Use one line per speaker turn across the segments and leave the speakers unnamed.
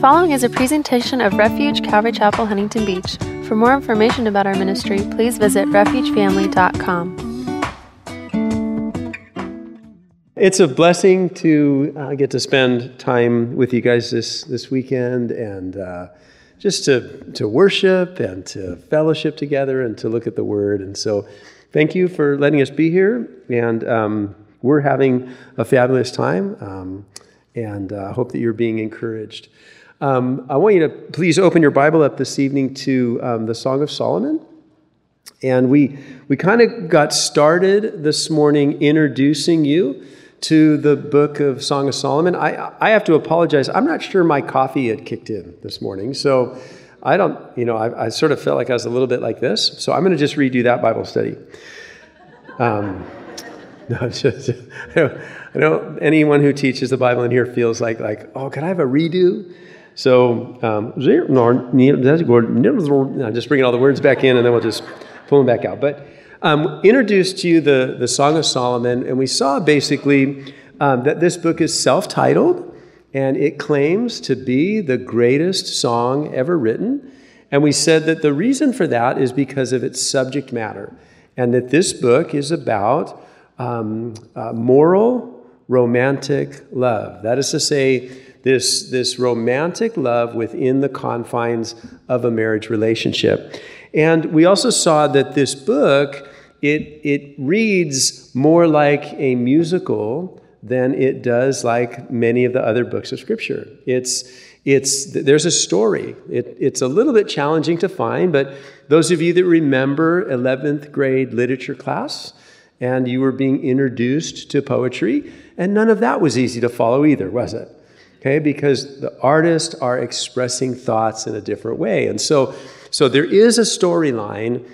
following is a presentation of Refuge Calvary Chapel, Huntington Beach. For more information about our ministry, please visit refugefamily.com.
It's a blessing to get to spend time with you guys this weekend and just to worship and to fellowship together and to look at the Word. And so thank you for letting us be here. And we're having a fabulous time and hope that you're being encouraged. I want you to please open your Bible up this evening to the Song of Solomon. And we kind of got started this morning introducing you to the book of Song of Solomon. I have to apologize. I'm not sure my coffee had kicked in this morning. So I don't, I sort of felt like I was a little bit like this. So I'm going to just redo that Bible study. I know anyone who teaches the Bible in here feels like, oh, can I have a redo? So, just bringing all the words back in and then we'll just pull them back out. But introduced to you the Song of Solomon, and we saw basically that this book is self-titled, and it claims to be the greatest song ever written. And we said that the reason for that is because of its subject matter, and that this book is about moral, romantic love. That is to say, this romantic love within the confines of a marriage relationship. And we also saw that this book, it reads more like a musical than it does like many of the other books of Scripture. There's a story. It's a little bit challenging to find, but those of you that remember 11th grade literature class, and you were being introduced to poetry, and none of that was easy to follow either, was it? Okay, because the artists are expressing thoughts in a different way. And so there is a storyline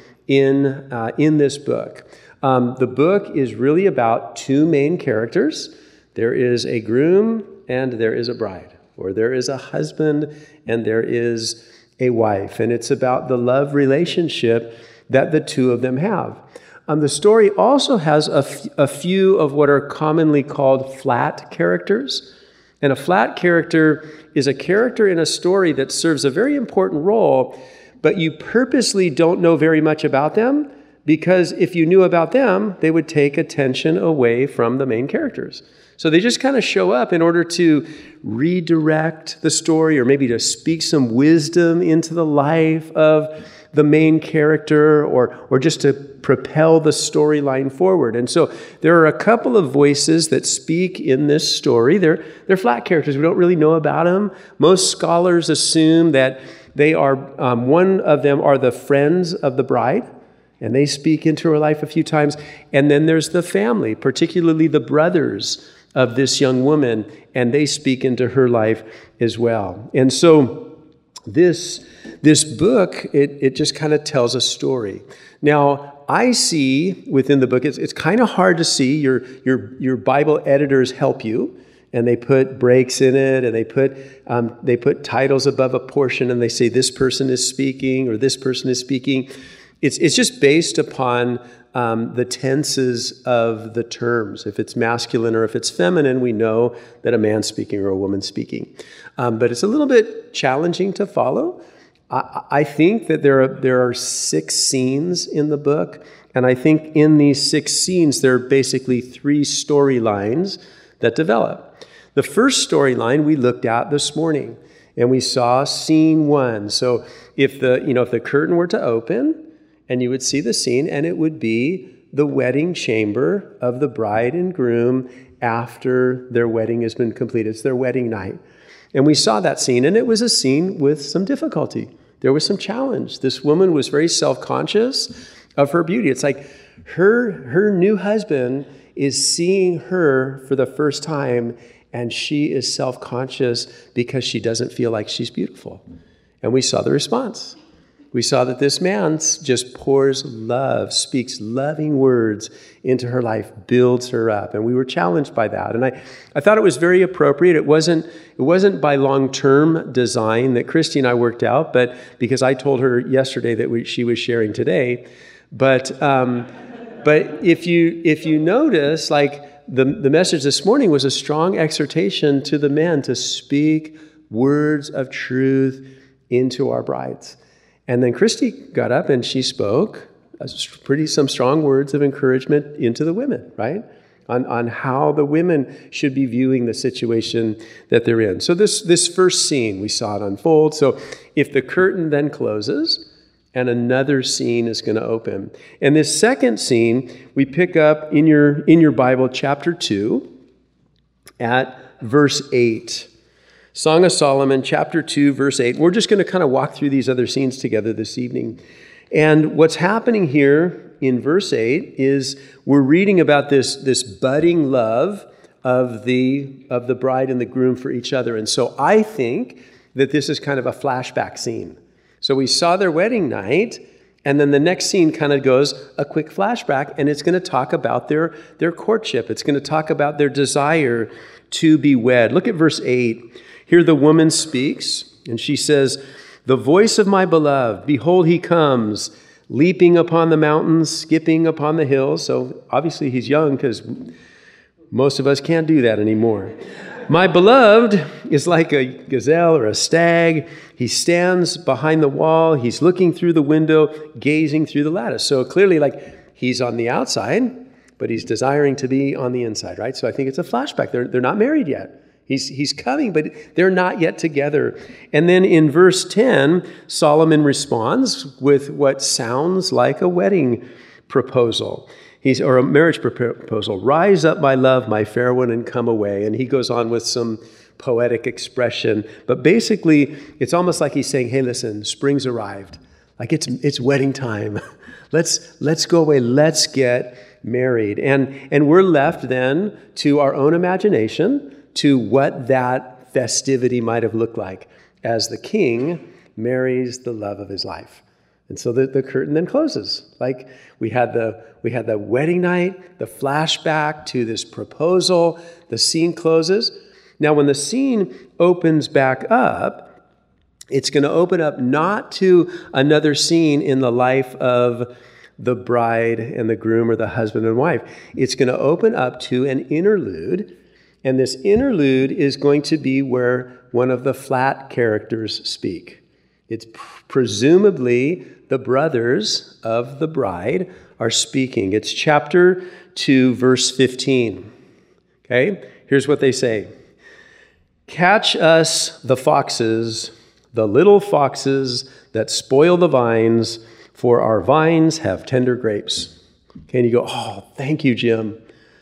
in this book. The book is really about two main characters. There is a groom and there is a bride, or there is a husband and there is a wife. And it's about the love relationship that the two of them have. The story also has a few of what are commonly called flat characters. And a flat character is a character in a story that serves a very important role, but you purposely don't know very much about them, because if you knew about them, they would take attention away from the main characters. So they just kind of show up in order to redirect the story, or maybe to speak some wisdom into the life of the main character, or just to propel the storyline forward. And so there are a couple of voices that speak in this story. They're flat characters. We don't really know about them. Most scholars assume that they are, one of them are the friends of the bride, and they speak into her life a few times. And then there's the family, particularly the brothers of this young woman, and they speak into her life as well. And so this book, it just kind of tells a story. Now, I see within the book, it's kind of hard to see. Your Bible editors help you, and they put breaks in it, and they put titles above a portion, and they say this person is speaking or this person is speaking. It's just based upon the tenses of the terms. If it's masculine or if it's feminine, we know that a man's speaking or a woman's speaking. But it's a little bit challenging to follow. I think that there are 6 scenes in the book, and I think in these 6 scenes, there are basically 3 storylines that develop. The first storyline we looked at this morning, and we saw scene 1. So if the curtain were to open, and you would see the scene, and it would be the wedding chamber of the bride and groom after their wedding has been completed. It's their wedding night. And we saw that scene, and it was a scene with some difficulty. There was some challenge. This woman was very self-conscious of her beauty. It's like her new husband is seeing her for the first time, and she is self-conscious because she doesn't feel like she's beautiful. And we saw the response. We saw that this man just pours love, speaks loving words into her life, builds her up. And we were challenged by that. And I thought it was very appropriate. It wasn't by long-term design that Christy and I worked out, but because I told her yesterday that she was sharing today. But if you notice, like the message this morning was a strong exhortation to the men to speak words of truth into our brides. And then Christy got up and she spoke some strong words of encouragement into the women, right? On how the women should be viewing the situation that they're in. So this first scene, we saw it unfold. So if the curtain then closes and another scene is going to open. And this second scene, we pick up in your Bible, chapter 2, at verse 8. Song of Solomon, chapter 2, verse 8. We're just going to kind of walk through these other scenes together this evening. And what's happening here in verse 8 is we're reading about this budding love of the bride and the groom for each other. And so I think that this is kind of a flashback scene. So we saw their wedding night, and then the next scene kind of goes a quick flashback, and it's going to talk about their courtship. It's going to talk about their desire to be wed. Look at verse 8. Here the woman speaks, and she says, "The voice of my beloved, behold, he comes, leaping upon the mountains, skipping upon the hills." So obviously he's young because most of us can't do that anymore. "My beloved is like a gazelle or a stag. He stands behind the wall. He's looking through the window, gazing through the lattice." So clearly, he's on the outside, but he's desiring to be on the inside, right? So I think it's a flashback. They're not married yet. He's coming, but they're not yet together. And then in verse 10, Solomon responds with what sounds like a wedding proposal. Or a marriage proposal. "Rise up, my love, my fair one, and come away." And he goes on with some poetic expression. But basically, it's almost like he's saying, hey, listen, spring's arrived. Like it's wedding time. Let's go away. Let's get married. And we're left then to our own imagination to what that festivity might have looked like as the king marries the love of his life. And so the curtain then closes. Like we had the wedding night, the flashback to this proposal, the scene closes. Now when the scene opens back up, it's going to open up not to another scene in the life of the bride and the groom or the husband and wife. It's going to open up to an interlude. And this interlude is going to be where one of the flat characters speak. It's presumably the brothers of the bride are speaking. It's chapter 2, verse 15. Okay, here's what they say. "Catch us the foxes, the little foxes that spoil the vines, for our vines have tender grapes." Okay, and you go, "Oh, thank you, Jim."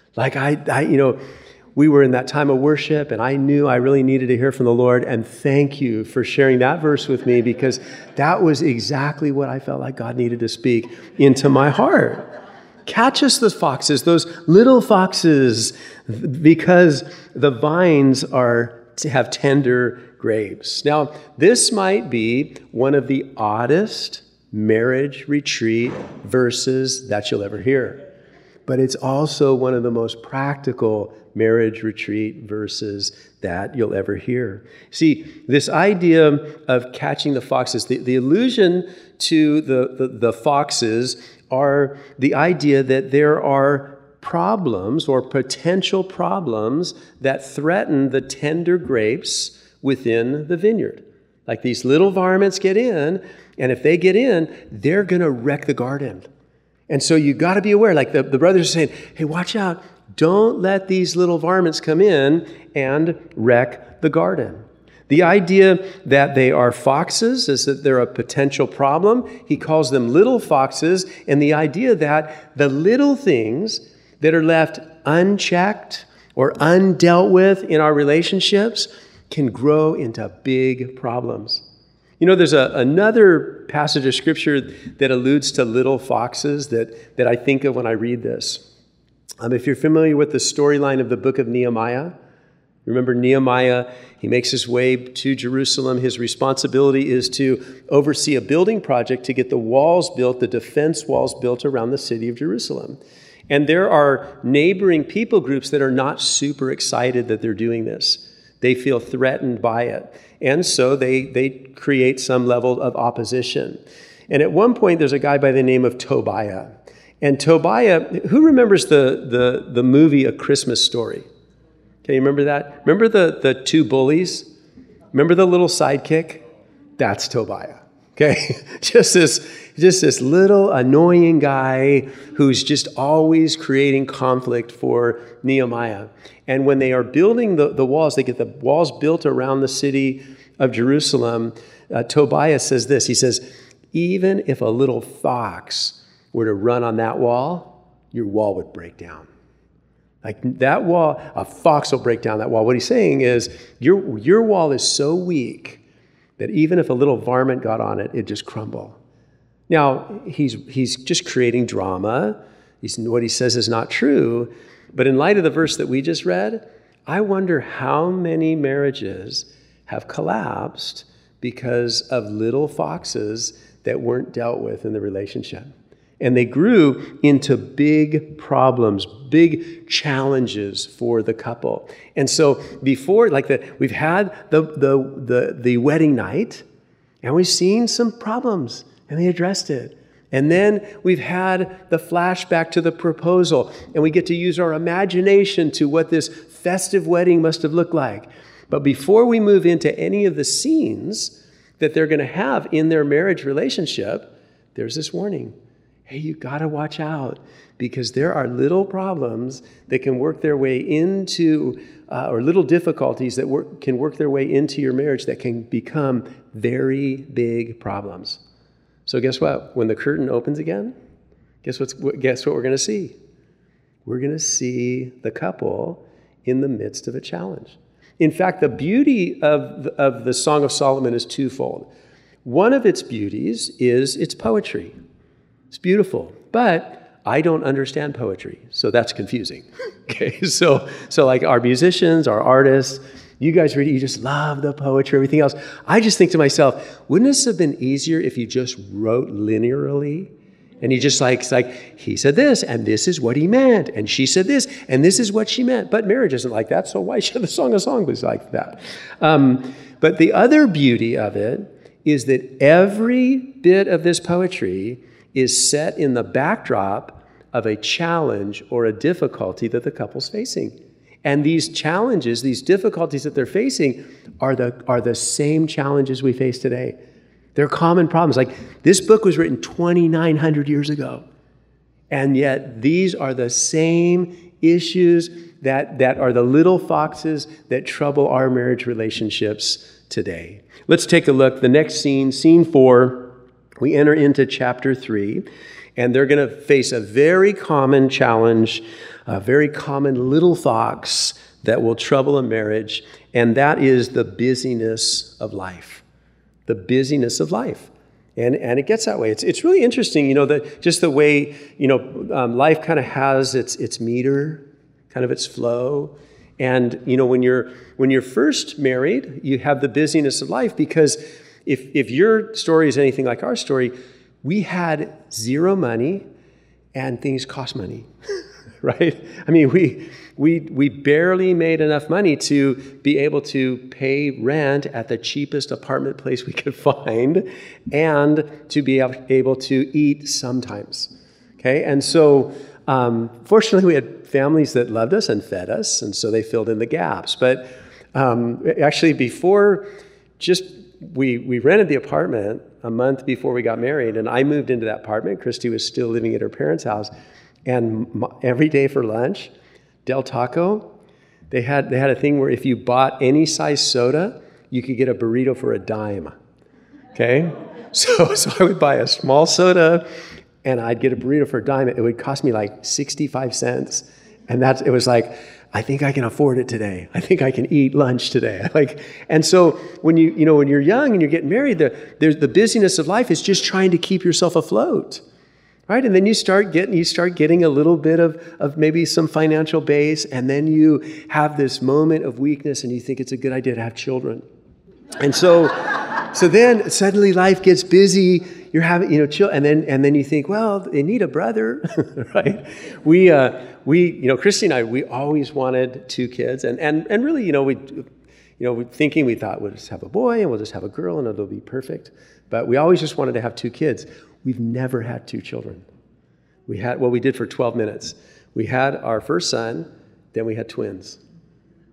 We were in that time of worship, and I knew I really needed to hear from the Lord, and thank you for sharing that verse with me, because that was exactly what I felt like God needed to speak into my heart. Catch us the foxes, those little foxes, because the vines have tender grapes. Now, this might be one of the oddest marriage retreat verses that you'll ever hear. But it's also one of the most practical marriage retreat verses that you'll ever hear. See, this idea of catching the foxes, the allusion to the foxes are the idea that there are problems or potential problems that threaten the tender grapes within the vineyard. Like these little varmints get in, and if they get in, they're going to wreck the garden. And so you got to be aware, like the brothers are saying, hey, watch out. Don't let these little varmints come in and wreck the garden. The idea that they are foxes is that they're a potential problem. He calls them little foxes, and the idea that the little things that are left unchecked or undealt with in our relationships can grow into big problems. You know, there's another passage of Scripture that alludes to little foxes that I think of when I read this. If you're familiar with the storyline of the book of Nehemiah, remember Nehemiah, he makes his way to Jerusalem. His responsibility is to oversee a building project to get the walls built, the defense walls built around the city of Jerusalem. And there are neighboring people groups that are not super excited that they're doing this. They feel threatened by it. And so they create some level of opposition. And at one point, there's a guy by the name of Tobiah. And Tobiah, who remembers the movie A Christmas Story? Okay, you remember that? Remember the two bullies? Remember the little sidekick? That's Tobiah. Okay, just this little annoying guy who's just always creating conflict for Nehemiah. And when they are building the walls, they get the walls built around the city of Jerusalem. Tobiah says this. He says, even if a little fox were to run on that wall, your wall would break down. Like that wall, a fox will break down that wall. What he's saying is, your wall is so weak that even if a little varmint got on it, it'd just crumble. Now, he's just creating drama. What he says is not true. But in light of the verse that we just read, I wonder how many marriages have collapsed because of little foxes that weren't dealt with in the relationship. And they grew into big problems, big challenges for the couple. And so before, we've had the wedding night, and we've seen some problems, and they addressed it. And then we've had the flashback to the proposal, and we get to use our imagination to what this festive wedding must have looked like. But before we move into any of the scenes that they're going to have in their marriage relationship, there's this warning. Hey, you got to watch out, because there are little problems that can work their way into, or little difficulties that can work their way into your marriage that can become very big problems. So guess what? When the curtain opens again, guess what we're going to see? We're going to see the couple in the midst of a challenge. In fact, the beauty of the Song of Solomon is twofold. One of its beauties is its poetry. It's beautiful, but I don't understand poetry, so that's confusing. Okay, so like our musicians, our artists, you guys read it, you just love the poetry, everything else. I just think to myself, wouldn't this have been easier if you just wrote linearly? And you just like he said this, and this is what he meant, and she said this, and this is what she meant. But marriage isn't like that, so why should the Song of Songs be like that? But the other beauty of it is that every bit of this poetry is set in the backdrop of a challenge or a difficulty that the couple's facing. And these challenges, these difficulties that they're facing are the same challenges we face today. They're common problems. Like, this book was written 2,900 years ago. And yet these are the same issues that are the little foxes that trouble our marriage relationships today. Let's take a look. The next scene, scene 4, we enter into chapter 3, and they're going to face a very common challenge, a very common little fox that will trouble a marriage, and that is the busyness of life. The busyness of life. And it gets that way. It's really interesting, just the way, life kind of has its meter, kind of its flow. And, when you're first married, you have the busyness of life because if your story is anything like our story, we had zero money and things cost money, right? I mean, we barely made enough money to be able to pay rent at the cheapest apartment place we could find and to be able to eat sometimes, okay? And so, fortunately, we had families that loved us and fed us, and so they filled in the gaps. But actually, we rented the apartment a month before we got married, and I moved into that apartment. Christy was still living at her parents' house, and every day for lunch, Del Taco, they had a thing where if you bought any size soda, you could get a burrito for a dime. Okay, so I would buy a small soda, and I'd get a burrito for a dime. It would cost me like 65 cents, and it was like, I think I can afford it today. I think I can eat lunch today. And so when when you're young and you're getting married, the busyness of life is just trying to keep yourself afloat, right? And then you start getting a little bit of maybe some financial base, and then you have this moment of weakness, and you think it's a good idea to have children. And so then suddenly life gets busy. You're having, and then you think, well, they need a brother, right? Christy and I, we always wanted 2 kids, and really, we thought we'll just have a boy and we'll just have a girl and it'll be perfect. But we always just wanted to have 2 kids. We've never had 2 children. We did for 12 minutes. We had our first son, then we had twins.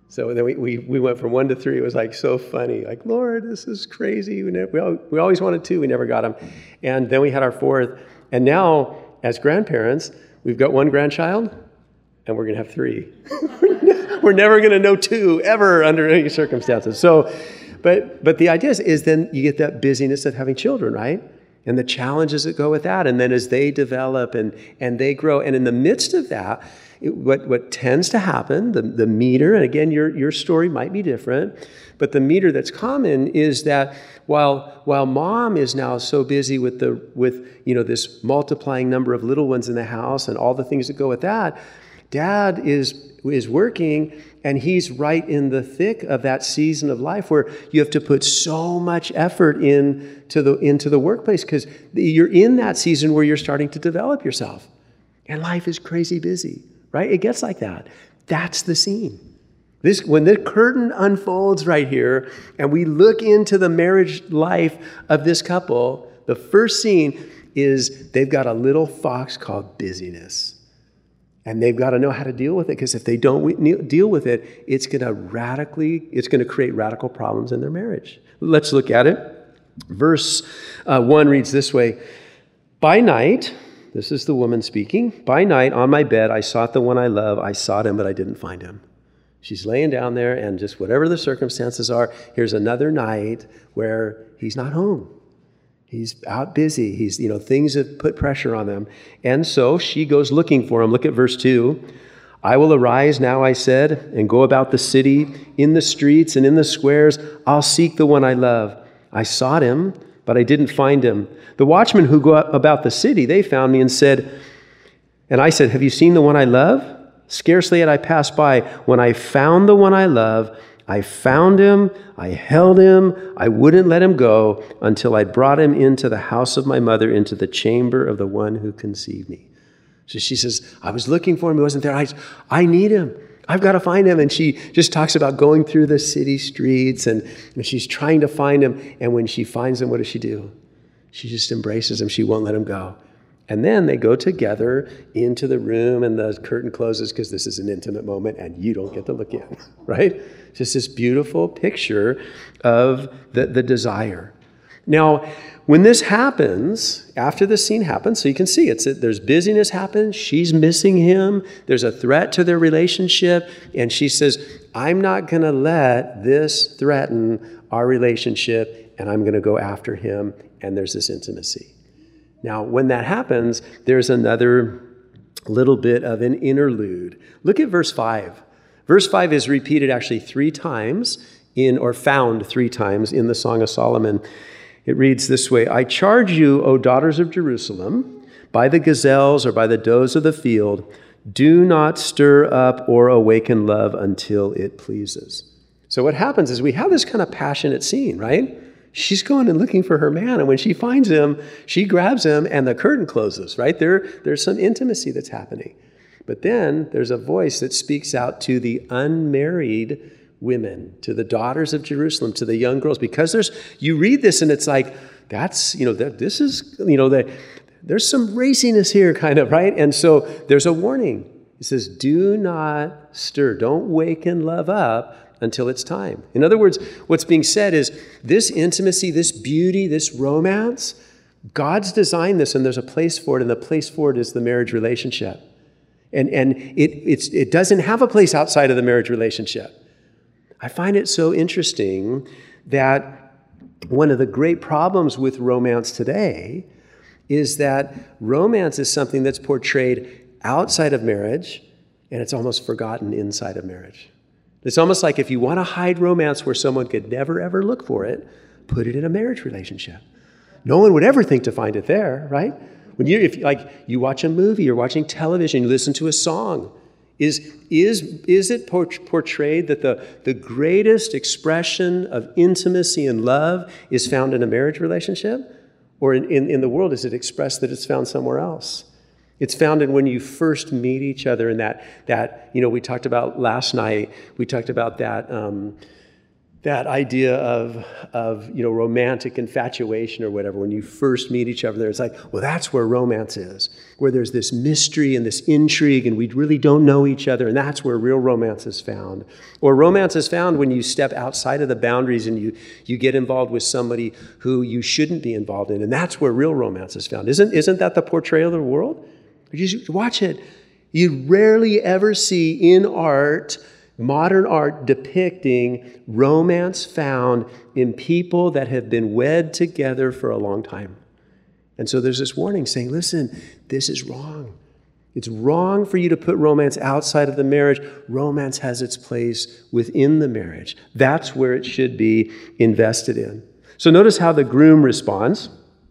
So then we went from 1 to 3. It was like so funny. Like, Lord, this is crazy. We always wanted 2. We never got them. And then we had our 4th. And now, as grandparents, we've got 1 grandchild, and we're going to have 3. We're never going to know 2 ever under any circumstances. So, but the idea is then you get that busyness of having children, right? And the challenges that go with that. And then as they develop and they grow, and in the midst of that, what tends to happen, the meter, and again, your story might be different, but the meter that's common is that while mom is now so busy with this multiplying number of little ones in the house and all the things that go with that, dad is working, and he's right in the thick of that season of life where you have to put so much effort into the workplace because you're in that season where you're starting to develop yourself. And life is crazy busy, right? It gets like that. That's the scene. When the curtain unfolds right here and we look into the marriage life of this couple, the first scene is they've got a little fox called busyness. And they've got to know how to deal with it, because if they don't deal with it, it's going to create radical problems in their marriage. Let's look at it. Verse 1 reads this way: By night, this is the woman speaking, by night on my bed I sought the one I love. I sought him, but I didn't find him. She's laying down there, and just whatever the circumstances are, here's another night where he's not home. He's out busy. He's, things have put pressure on them. And so she goes looking for him. Look at verse 2. I will arise now, I said, and go about the city, in the streets and in the squares. I'll seek the one I love. I sought him, but I didn't find him. The watchmen who go about the city, they found me and I said, have you seen the one I love? Scarcely had I passed by when I found the one I love. I found him, I held him, I wouldn't let him go until I brought him into the house of my mother, into the chamber of the one who conceived me. So she says, I was looking for him, he wasn't there. I need him. I've got to find him. And she just talks about going through the city streets and she's trying to find him. And when she finds him, what does she do? She just embraces him. She won't let him go. And then they go together into the room and the curtain closes because this is an intimate moment and you don't get to look in, right? Just this beautiful picture of the desire. Now, when this happens, after the scene happens, so you can see there's busyness happens, she's missing him, there's a threat to their relationship, and she says, I'm not going to let this threaten our relationship, and I'm going to go after him, and there's this intimacy. Now, when that happens, there's another little bit of an interlude. Look at verse 5. Verse 5 is repeated actually 3 times found 3 times in the Song of Solomon. It reads this way: I charge you, O daughters of Jerusalem, by the gazelles or by the does of the field, do not stir up or awaken love until it pleases. So what happens is we have this kind of passionate scene, right? She's going and looking for her man, and when she finds him, she grabs him, and the curtain closes, right? There's some intimacy that's happening. But then there's a voice that speaks out to the unmarried women, to the daughters of Jerusalem, to the young girls, because you read this and it's like, there's some raciness here, kind of, right? And so there's a warning. It says, do not stir, don't waken love up until it's time. In other words, what's being said is this intimacy, this beauty, this romance, God's designed this and there's a place for it, and the place for it is the marriage relationship. And it doesn't have a place outside of the marriage relationship. I find it so interesting that one of the great problems with romance today is that romance is something that's portrayed outside of marriage, and it's almost forgotten inside of marriage. It's almost like if you want to hide romance where someone could never, ever look for it, put it in a marriage relationship. No one would ever think to find it there, right? If you watch a movie, you're watching television, you listen to a song, is it portrayed that the greatest expression of intimacy and love is found in a marriage relationship? Or in the world, is it expressed that it's found somewhere else? It's found in when you first meet each other, and that we talked about last night, we talked about that that idea of romantic infatuation or whatever. When you first meet each other, it's like, well, that's where romance is, where there's this mystery and this intrigue, and we really don't know each other, and that's where real romance is found. Or romance is found when you step outside of the boundaries and you get involved with somebody who you shouldn't be involved in, and that's where real romance is found. Isn't that the portrayal of the world? You watch it. You rarely ever see in art, modern art, depicting romance found in people that have been wed together for a long time. And so there's this warning saying, listen, this is wrong. It's wrong for you to put romance outside of the marriage. Romance has its place within the marriage. That's where it should be invested in. So notice how the groom responds.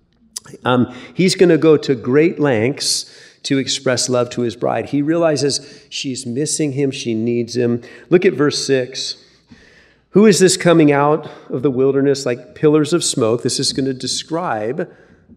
He's going to go to great lengths to express love to his bride. He realizes she's missing him, she needs him. Look at verse 6. Who is this coming out of the wilderness like pillars of smoke? This is going to describe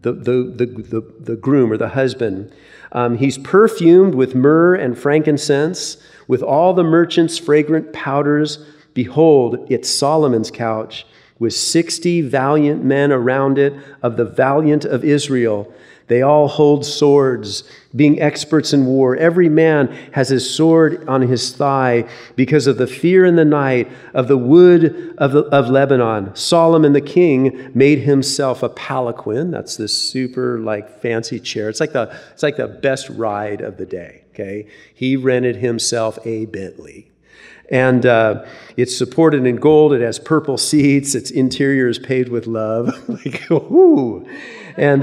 the groom or the husband. He's perfumed with myrrh and frankincense, with all the merchants' fragrant powders. Behold, it's Solomon's couch, with 60 valiant men around it, of the valiant of Israel. They all hold swords, being experts in war. Every man has his sword on his thigh because of the fear in the night of the wood of Lebanon. Solomon the king made himself a palanquin. That's this super fancy chair. It's like the best ride of the day. Okay, he rented himself a Bentley. And it's supported in gold. It has purple seats. Its interior is paved with love. Ooh. And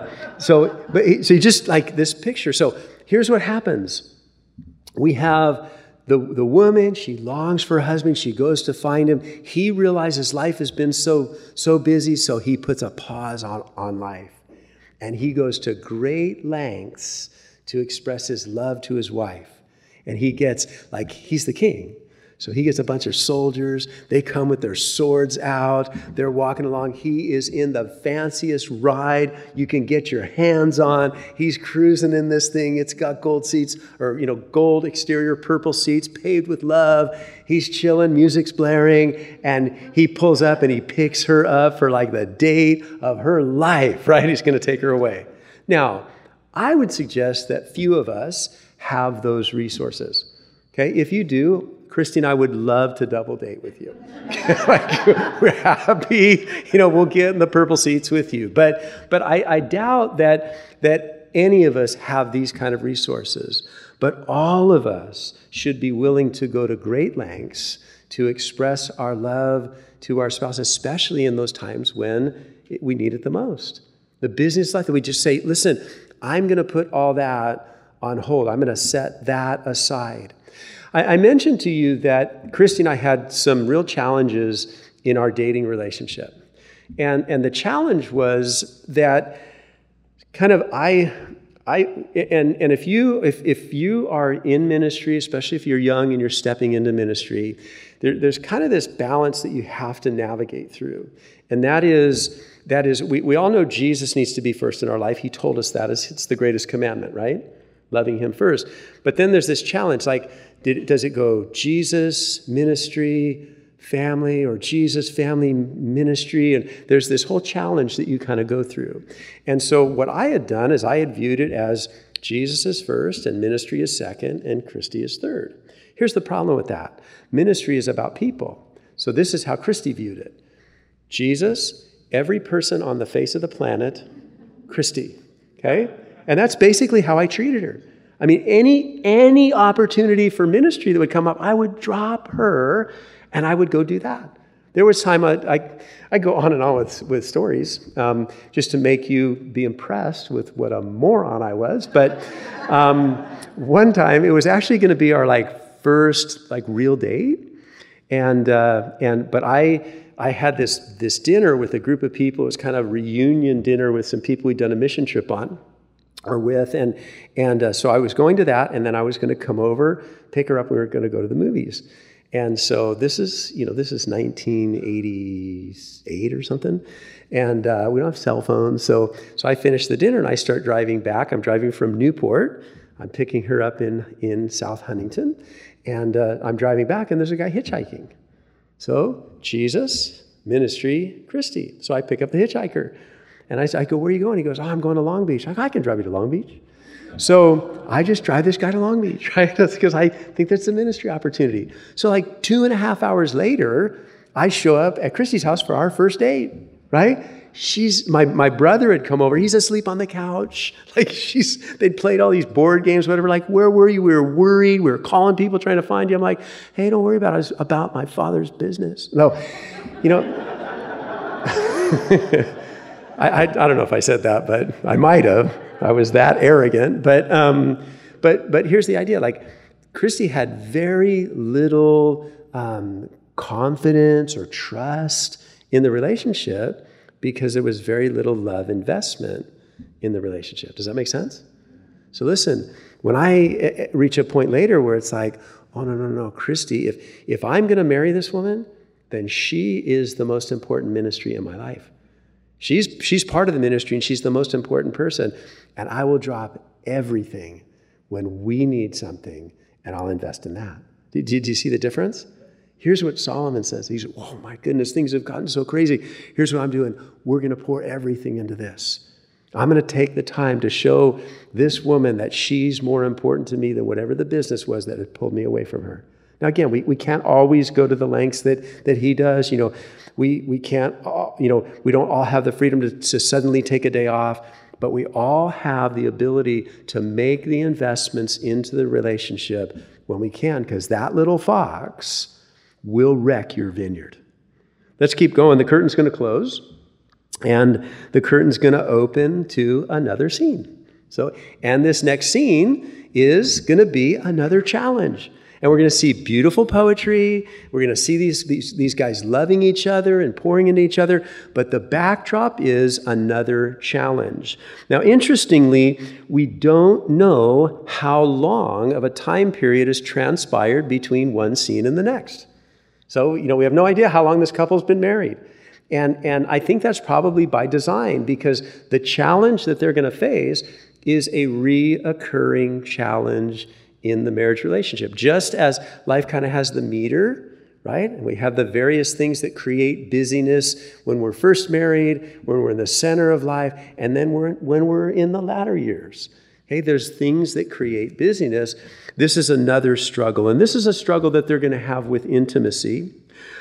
so you just this picture. So here's what happens. We have the woman. She longs for her husband. She goes to find him. He realizes life has been so busy, so he puts a pause on life. And he goes to great lengths to express his love to his wife. And he gets, he's the king. So he gets a bunch of soldiers. They come with their swords out. They're walking along. He is in the fanciest ride you can get your hands on. He's cruising in this thing. It's got gold seats, or, gold exterior, purple seats, paved with love. He's chilling, music's blaring, and he pulls up and he picks her up for the date of her life, right? He's going to take her away. Now, I would suggest that few of us have those resources. Okay, if you do, Christy and I would love to double date with you. We're happy, we'll get in the purple seats with you. But I doubt that any of us have these kind of resources. But all of us should be willing to go to great lengths to express our love to our spouse, especially in those times when we need it the most. The business life that we just say, listen, I'm going to put all that on hold. I'm going to set that aside. I mentioned to you that Christy and I had some real challenges in our dating relationship. And the challenge was that kind of if you are in ministry, especially if you're young and you're stepping into ministry, there's kind of this balance that you have to navigate through. And that is we all know Jesus needs to be first in our life. He told us that. It's the greatest commandment, right? Loving him first. But then there's this challenge, does it go Jesus, ministry, family, or Jesus, family, ministry? And there's this whole challenge that you kind of go through. And so what I had done is I had viewed it as Jesus is first and ministry is second and Christy is third. Here's the problem with that. Ministry is about people. So this is how Christy viewed it. Jesus, every person on the face of the planet, Christy, okay? And that's basically how I treated her. I mean, any opportunity for ministry that would come up, I would drop her and I would go do that. There was time I go on and on with stories just to make you be impressed with what a moron I was. But one time it was actually going to be our first real date, but I had this dinner with a group of people. It was kind of a reunion dinner with some people we'd done a mission trip on. So I was going to that, and then I was going to come over, pick her up. We were going to go to the movies, and so this is 1988 or something, and we don't have cell phones. So I finished the dinner and I start driving back. I'm driving from Newport. I'm picking her up in South Huntington, and I'm driving back, and there's a guy hitchhiking. So Jesus, ministry, Christy. So I pick up the hitchhiker. And I go, where are you going? He goes, I'm going to Long Beach. I go, I can drive you to Long Beach. So I just drive this guy to Long Beach, right? That's because I think that's a ministry opportunity. So like 2.5 hours later, I show up at Christy's house for our first date, right? My brother had come over. He's asleep on the couch. Like they'd played all these board games, whatever. Like, where were you? We were worried. We were calling people trying to find you. I'm like, hey, don't worry about it. It's about my father's business. No, I don't know if I said that, but I might have. I was that arrogant. But here's the idea. Like, Christy had very little confidence or trust in the relationship because there was very little love investment in the relationship. Does that make sense? So listen, when I reach a point later where it's like, oh, no, Christy, if I'm going to marry this woman, then she is the most important ministry in my life. She's part of the ministry, and she's the most important person. And I will drop everything when we need something, and I'll invest in that. Did you see the difference? Here's what Solomon says. He's, oh my goodness, things have gotten so crazy. Here's what I'm doing. We're going to pour everything into this. I'm going to take the time to show this woman that she's more important to me than whatever the business was that had pulled me away from her. Now, again, we can't always go to the lengths that he does. We can't, we don't all have the freedom to suddenly take a day off, but we all have the ability to make the investments into the relationship when we can, because that little fox will wreck your vineyard. Let's keep going. The curtain's going to close, and the curtain's going to open to another scene. And this next scene is going to be another challenge. And we're going to see beautiful poetry. We're going to see these guys loving each other and pouring into each other. But the backdrop is another challenge. Now, interestingly, we don't know how long of a time period has transpired between one scene and the next. So, we have no idea how long this couple's been married. And I think that's probably by design, because the challenge that they're going to face is a reoccurring challenge in the marriage relationship. Just as life kind of has the meter, right? And we have the various things that create busyness when we're first married, when we're in the center of life, and then when we're in the latter years. Okay, there's things that create busyness. This is another struggle, and this is a struggle that they're going to have with intimacy.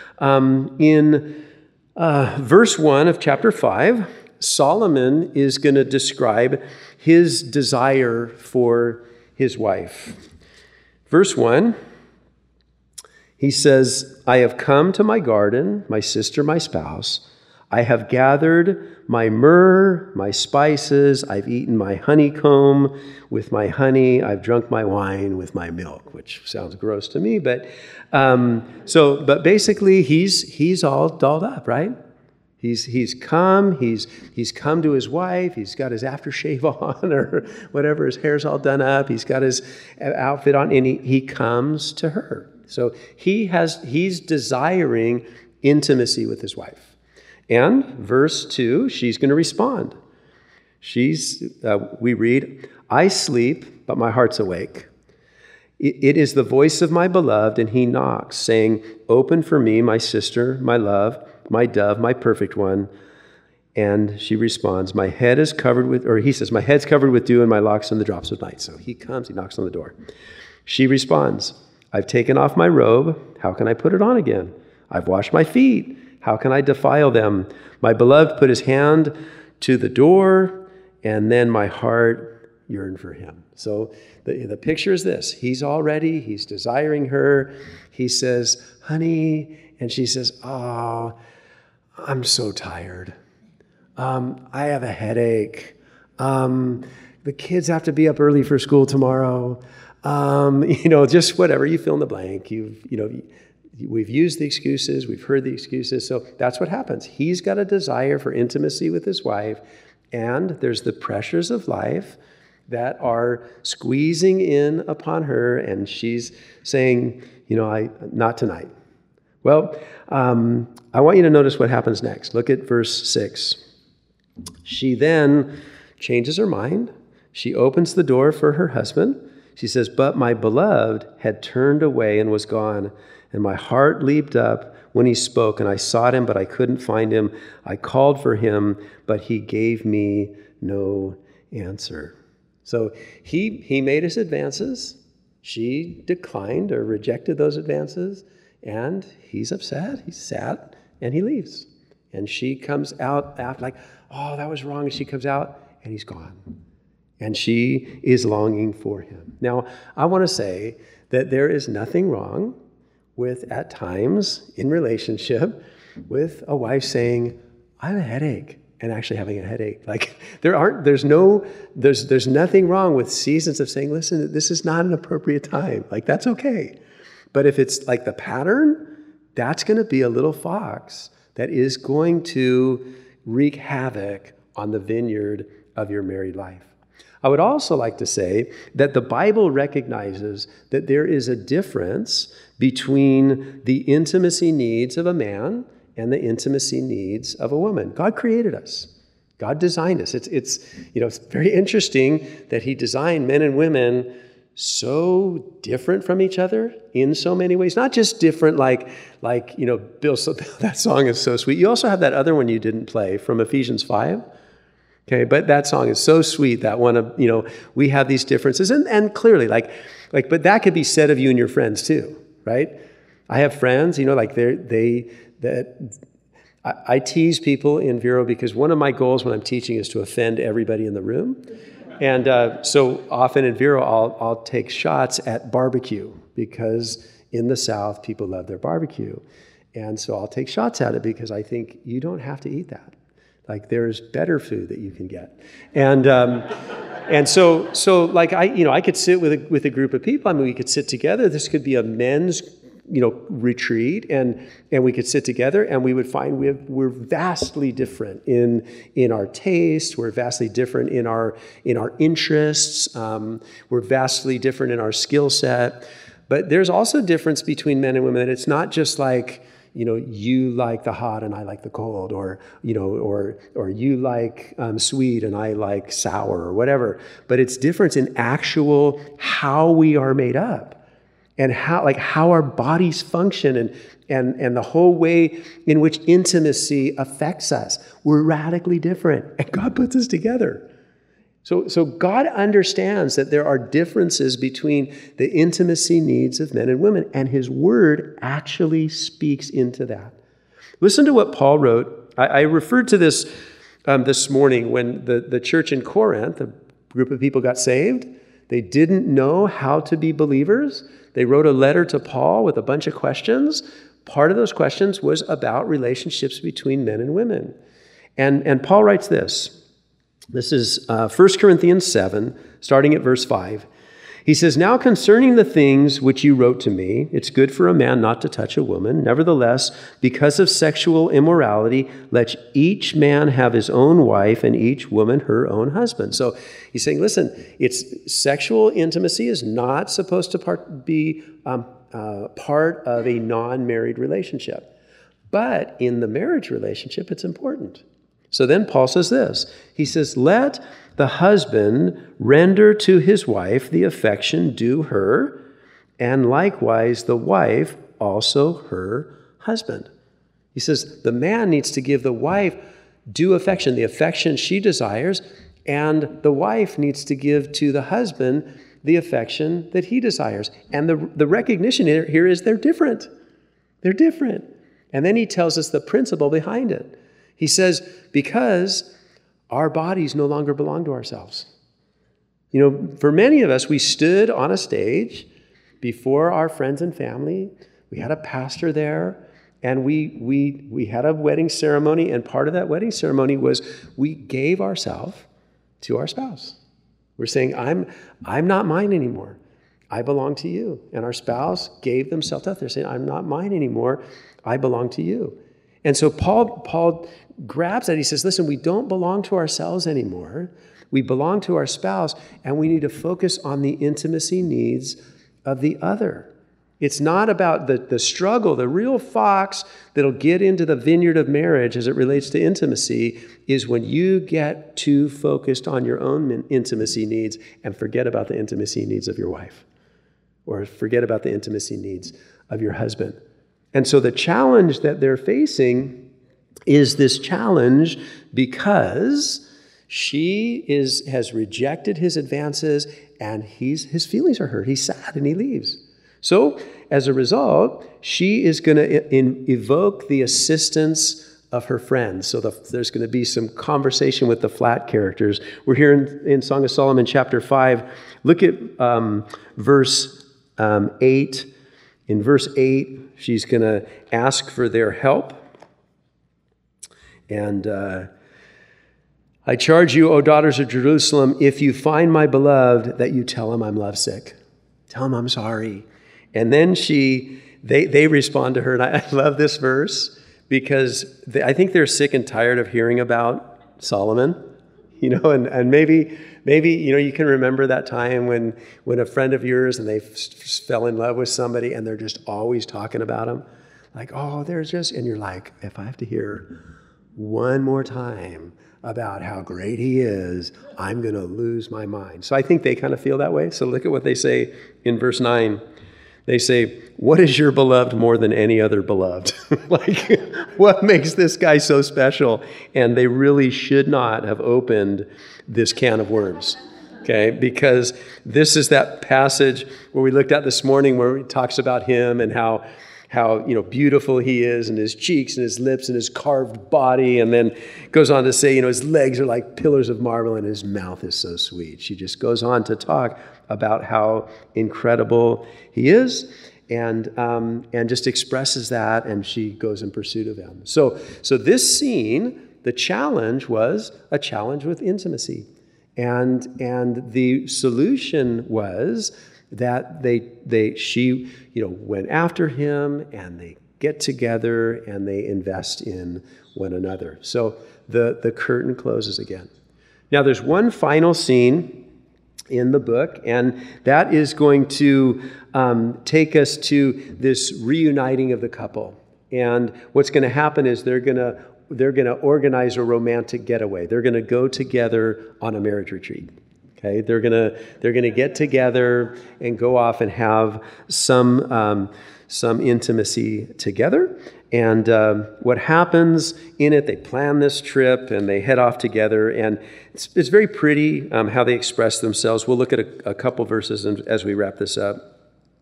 In verse 1 of chapter 5, Solomon is going to describe his desire for his wife. Verse 1, he says, I have come to my garden, my sister, my spouse. I have gathered my myrrh, my spices. I've eaten my honeycomb with my honey. I've drunk my wine with my milk, which sounds gross to me. But basically, he's all dolled up, right? He's come to his wife, he's got his aftershave on or whatever, his hair's all done up, he's got his outfit on, and he comes to her. So he's desiring intimacy with his wife. And verse 2, she's going to respond. We read, I sleep, but my heart's awake. It is the voice of my beloved, and he knocks, saying, open for me, my sister, my love, my dove, my perfect one. And she responds, he says, my head's covered with dew and my locks in the drops of night. So he comes, he knocks on the door. She responds, I've taken off my robe. How can I put it on again? I've washed my feet. How can I defile them? My beloved put his hand to the door, and then my heart yearned for him. So the picture is this. He's all ready. He's desiring her. He says, honey, and she says, oh, I'm so tired. I have a headache. The kids have to be up early for school tomorrow. Just whatever. You fill in the blank. We've used the excuses. We've heard the excuses. So that's what happens. He's got a desire for intimacy with his wife, and there's the pressures of life that are squeezing in upon her, and she's saying, not tonight. Well, I want you to notice what happens next. Look at verse 6. She then changes her mind. She opens the door for her husband. She says, but my beloved had turned away and was gone, and my heart leaped up when he spoke, and I sought him, but I couldn't find him. I called for him, but he gave me no answer. So he made his advances. She declined or rejected those advances, and he's upset, he's sad, and he leaves. And she comes out after like, oh, that was wrong. And she comes out, and he's gone. And she is longing for him. Now, I want to say that there is nothing wrong with, at times, in relationship, with a wife saying, I have a headache, and actually having a headache. Like, there's nothing wrong with seasons of saying, listen, this is not an appropriate time. Like, that's okay. But if it's like the pattern, that's going to be a little fox that is going to wreak havoc on the vineyard of your married life. I would also like to say that the Bible recognizes that there is a difference between the intimacy needs of a man and the intimacy needs of a woman. God created us. God designed us. It's very interesting that he designed men and women so different from each other in so many ways. Not just different like Bill, so that song is so sweet. You also have that other one you didn't play from Ephesians 5. Okay, but that song is so sweet, that one of, we have these differences. And clearly, but that could be said of you and your friends too, right? I have friends, I tease people in Vero because one of my goals when I'm teaching is to offend everybody in the room. And so often in Vero, I'll take shots at barbecue because in the South, people love their barbecue. And so I'll take shots at it because I think you don't have to eat that. Like, there's better food that you can get. And so like I could sit with a group of people. I mean, we could sit together. This could be a men's retreat, and we could sit together, and we would find we're vastly different in our taste. We're vastly different in our interests. We're vastly different in our skill set. But there's also a difference between men and women. That it's not just like, you like the hot and I like the cold, or you like sweet and I like sour, or whatever. But it's difference in actual how we are made up. And how our bodies function and the whole way in which intimacy affects us. We're radically different, and God puts us together. So God understands that there are differences between the intimacy needs of men and women, and his word actually speaks into that. Listen to what Paul wrote. I referred to this this morning when the church in Corinth, a group of people got saved. They didn't know how to be believers. They wrote a letter to Paul with a bunch of questions. Part of those questions was about relationships between men and women. And Paul writes this. This is 1 Corinthians 7, starting at verse 5. He says, "Now concerning the things which you wrote to me, it's good for a man not to touch a woman. Nevertheless, because of sexual immorality, let each man have his own wife and each woman her own husband." So he's saying, listen, sexual intimacy is not supposed to be part of a non-married relationship. But in the marriage relationship, it's important. So then Paul says this. He says, "Let the husband render to his wife the affection due her, and likewise the wife also her husband." He says the man needs to give the wife due affection, the affection she desires, and the wife needs to give to the husband the affection that he desires. And the recognition here is they're different. They're different. And then he tells us the principle behind it. He says, because our bodies no longer belong to ourselves. For many of us, we stood on a stage before our friends and family. We had a pastor there, and we had a wedding ceremony, and part of that wedding ceremony was we gave ourselves to our spouse. We're saying, I'm not mine anymore. I belong to you. And our spouse gave themselves to us. They're saying, I'm not mine anymore. I belong to you. And so Paul grabs that. He says, listen, we don't belong to ourselves anymore. We belong to our spouse, and we need to focus on the intimacy needs of the other. It's not about the struggle. The real fox that'll get into the vineyard of marriage as it relates to intimacy is when you get too focused on your own intimacy needs and forget about the intimacy needs of your wife, or forget about the intimacy needs of your husband. And so the challenge that they're facing is this challenge because has rejected his advances, and his feelings are hurt. He's sad and he leaves. So as a result, she is going to evoke the assistance of her friends. So there's going to be some conversation with the flat characters. We're here in Song of Solomon chapter 5. Look at verse 8. In verse 8, she's going to ask for their help. And I charge you, O daughters of Jerusalem, if you find my beloved, that you tell him I'm lovesick. Tell him I'm sorry. And then they respond to her, and I love this verse because I think they're sick and tired of hearing about Solomon, and maybe you can remember that time when a friend of yours and they fell in love with somebody and they're just always talking about him, like, oh, and you're like, if I have to hear one more time about how great he is, I'm going to lose my mind. So I think they kind of feel that way. So look at what they say in verse 9. They say, what is your beloved more than any other beloved? Like, what makes this guy so special? And they really should not have opened this can of worms, okay? Because this is that passage where we looked at this morning where he talks about him and how beautiful he is, and his cheeks and his lips and his carved body, and then goes on to say, his legs are like pillars of marble and his mouth is so sweet. She just goes on to talk about how incredible he is, and just expresses that, and she goes in pursuit of him. So this scene, the challenge was a challenge with intimacy, and the solution was that she went after him, and they get together and they invest in one another. So the curtain closes again. Now there's one final scene in the book, and that is going to take us to this reuniting of the couple. And what's going to happen is they're going to organize a romantic getaway. They're going to go together on a marriage retreat. Okay, they're gonna get together and go off and have some intimacy together. And what happens in it? They plan this trip and they head off together, and it's very pretty how they express themselves. We'll look at a couple verses as we wrap this up.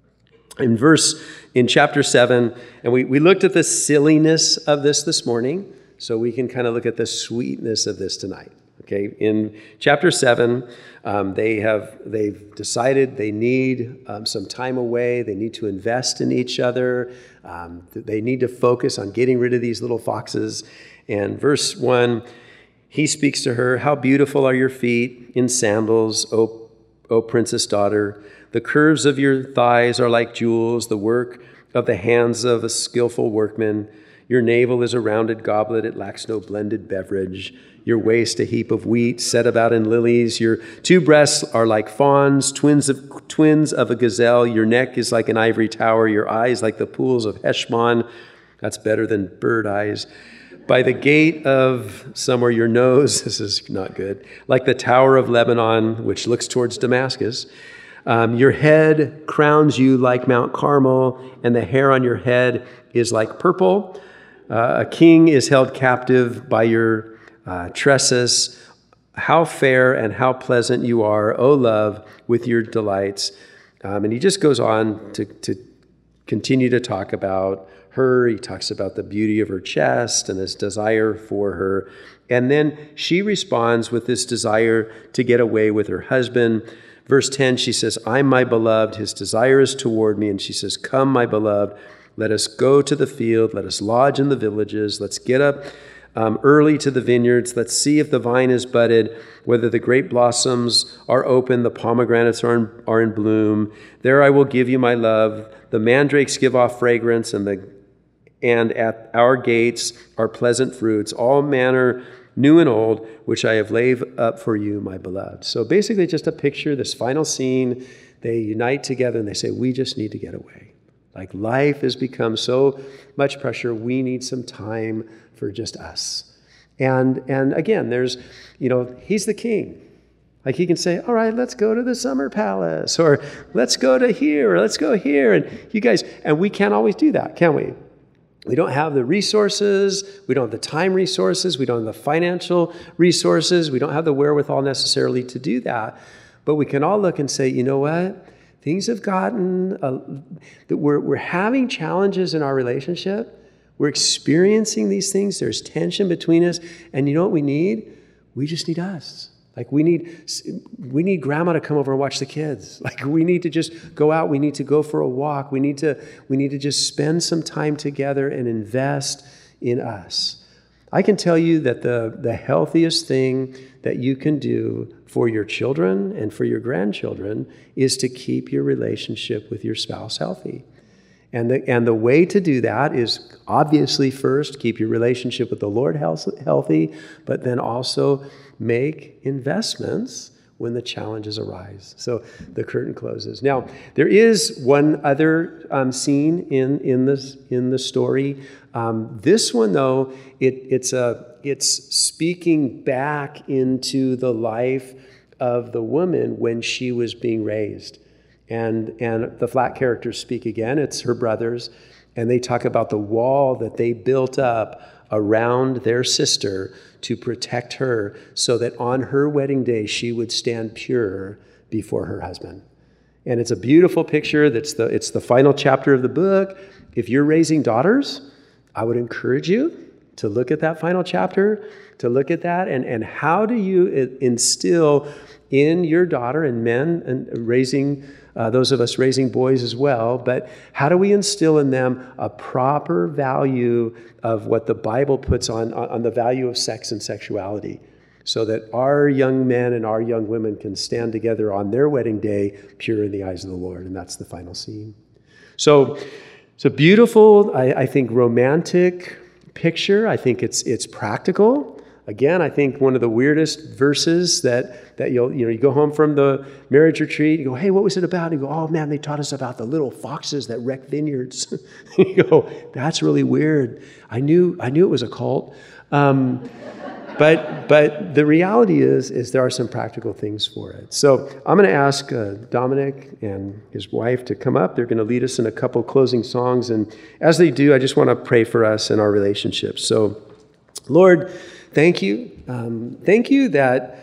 In chapter 7, and we looked at the silliness of this morning, so we can kind of look at the sweetness of this tonight. Okay, in chapter 7, they've decided they need some time away. They need to invest in each other. They need to focus on getting rid of these little foxes. And verse 1, he speaks to her, "How beautiful are your feet in sandals, O princess daughter. The curves of your thighs are like jewels, the work of the hands of a skillful workman. Your navel is a rounded goblet, it lacks no blended beverage. Your waist a heap of wheat set about in lilies. Your two breasts are like fawns, twins of a gazelle. Your neck is like an ivory tower. Your eyes like the pools of Heshbon." That's better than bird eyes. "By the gate of somewhere your nose," this is not good, "like the tower of Lebanon, which looks towards Damascus. Your head crowns you like Mount Carmel, and the hair on your head is like purple. A king is held captive by your tresses. How fair and how pleasant you are, O love, with your delights." And he just goes on to continue to talk about her. He talks about the beauty of her chest and his desire for her. And then she responds with this desire to get away with her husband. Verse 10, she says, "I'm my beloved, his desire is toward me." And she says, "Come, my beloved, let us go to the field, let us lodge in the villages, let's get up early to the vineyards, let's see if the vine is budded, whether the grape blossoms are open, the pomegranates are in bloom. There I will give you my love. The mandrakes give off fragrance, and at our gates are pleasant fruits, all manner new and old, which I have laid up for you, my beloved." So basically just a picture, this final scene, they unite together and they say, we just need to get away. Like life has become so much pressure, we need some time for just us. And again, there's, he's the king. Like he can say, all right, let's go to the summer palace, or let's go to here, or let's go here. And you guys, and we can't always do that, can we? We don't have the resources. We don't have the time resources. We don't have the financial resources. We don't have the wherewithal necessarily to do that. But we can all look and say, you know what? Things have gotten, that we're having challenges in our relationship. We're experiencing these things. There's tension between us. And you know what we need? We just need us. Like we need grandma to come over and watch the kids. Like we need to just go out. We need to go for a walk. We need to just spend some time together and invest in us. I can tell you that the healthiest thing that you can do for your children and for your grandchildren is to keep your relationship with your spouse healthy. And the way to do that is obviously first keep your relationship with the Lord healthy, but then also make investments when the challenges arise. So the curtain closes. Now, there is one other scene in the story. This one, though, it's speaking back into the life of the woman when she was being raised. And the Flatt characters speak again. It's her brothers. And they talk about the wall that they built up around their sister to protect her so that on her wedding day she would stand pure before her husband. And it's a beautiful picture. It's the final chapter of the book. If you're raising daughters, I would encourage you to look at that final chapter, to look at that, and how do you instill in your daughter and men and raising those of us raising boys as well, but how do we instill in them a proper value of what the Bible puts on the value of sex and sexuality so that our young men and our young women can stand together on their wedding day pure in the eyes of the Lord, and that's the final scene. So it's a beautiful, I think, romantic picture. I think it's practical. Again, I think one of the weirdest verses that you go home from the marriage retreat, you go, hey, what was it about? And you go, oh man, they taught us about the little foxes that wreck vineyards. You go, that's really weird. I knew it was a cult. But the reality is there are some practical things for it. So I'm going to ask Dominic and his wife to come up. They're going to lead us in a couple closing songs. And as they do, I just want to pray for us and our relationships. So Lord, thank you. Thank you that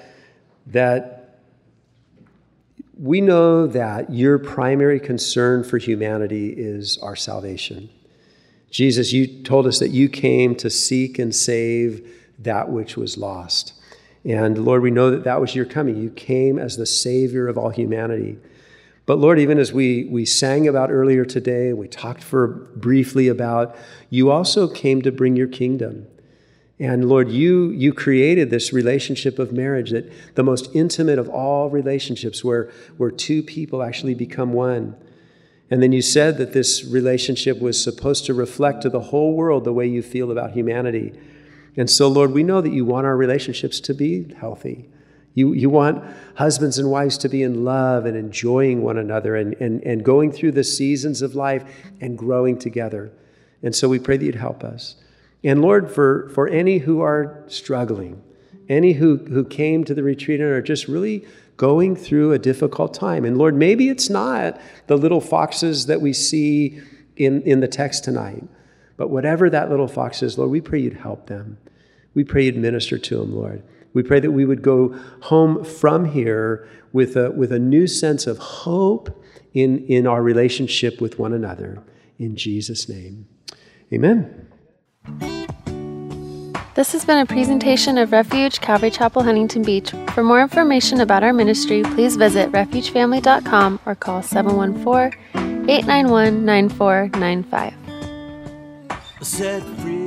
we know that your primary concern for humanity is our salvation. Jesus, you told us that you came to seek and save that which was lost. And Lord, we know that that was your coming. You came as the Savior of all humanity. But Lord, even as we sang about earlier today, we talked briefly about, you also came to bring your kingdom. And Lord, you created this relationship of marriage, that the most intimate of all relationships where two people actually become one. And then you said that this relationship was supposed to reflect to the whole world the way you feel about humanity. And so, Lord, we know that you want our relationships to be healthy. You want husbands and wives to be in love and enjoying one another and going through the seasons of life and growing together. And so we pray that you'd help us. And Lord, for any who are struggling, any who came to the retreat and are just really going through a difficult time. And Lord, maybe it's not the little foxes that we see in the text tonight. But whatever that little fox is, Lord, we pray you'd help them. We pray you'd minister to them, Lord. We pray that we would go home from here with a new sense of hope in our relationship with one another. In Jesus' name, amen.
This has been a presentation of Refuge Calvary Chapel, Huntington Beach. For more information about our ministry, please visit refugefamily.com or call 714-891-9495.
Set free.